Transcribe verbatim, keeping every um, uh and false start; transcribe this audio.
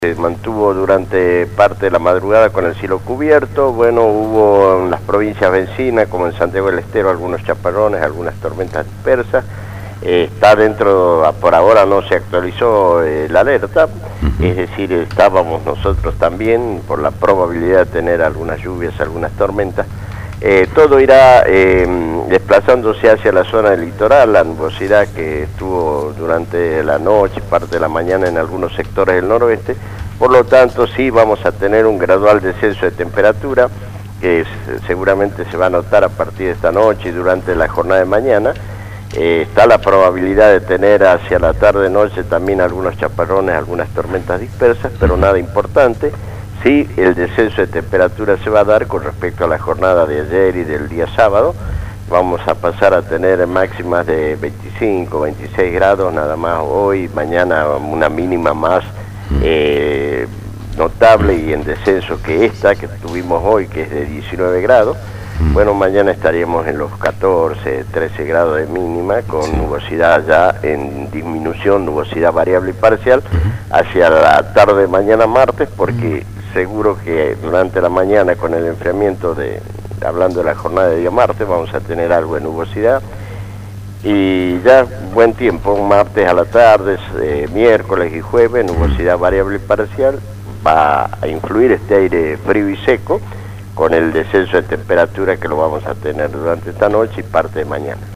Se mantuvo durante parte de la madrugada con el cielo cubierto. Bueno, hubo en las provincias vecinas, como en Santiago del Estero, algunos chaparrones, algunas tormentas dispersas. Eh, está dentro, por ahora no se actualizó eh, la alerta, uh-huh. Es decir, estábamos nosotros también por la probabilidad de tener algunas lluvias, algunas tormentas. Eh, todo irá eh, desplazándose hacia la zona del litoral. La nubosidad que estuvo durante la noche, parte de la mañana en algunos sectores del noroeste, por lo tanto sí vamos a tener un gradual descenso de temperatura que es, seguramente se va a notar a partir de esta noche y durante la jornada de mañana. Eh, está la probabilidad de tener hacia la tarde-noche también algunos chaparrones, algunas tormentas dispersas, pero nada importante. Sí, el descenso de temperatura se va a dar con respecto a la jornada de ayer y del día sábado. Vamos a pasar a tener máximas de veinticinco, veintiséis grados nada más hoy, mañana una mínima más eh, notable y en descenso que esta que tuvimos hoy, que es de diecinueve grados. Bueno, mañana estaríamos en los catorce, trece grados de mínima, con sí. nubosidad ya en disminución, nubosidad variable y parcial, hacia la tarde de mañana martes, porque seguro que durante la mañana con el enfriamiento de, hablando de la jornada de día martes, vamos a tener algo de nubosidad. Y ya buen tiempo, martes a la tarde, eh, miércoles y jueves, nubosidad variable y parcial, va a influir este aire frío y seco, con el descenso de temperatura que lo vamos a tener durante esta noche y parte de mañana.